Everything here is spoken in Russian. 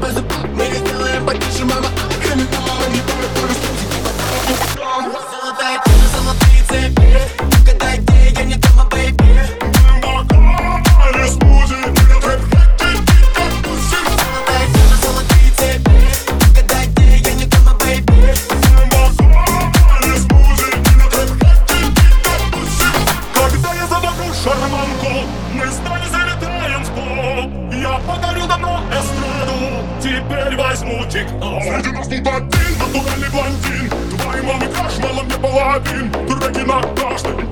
Мы не сделаем потише, мама. Золотая кожа, золотые цепи. Угадай, где я не дома, бэйби. Бокали смузи, Золотая кожа, золотые цепи. Угадай, где я не дома, бэйби. бокали смузи. Когда я завожу шарманку, мы с тобой залетаем в клуб. Я подарю давно эстраду, теперь возьму тик-ток. Среди нас тут один натуральный блондин. Твоей мамы краш, мало мне половин. Треки на каждый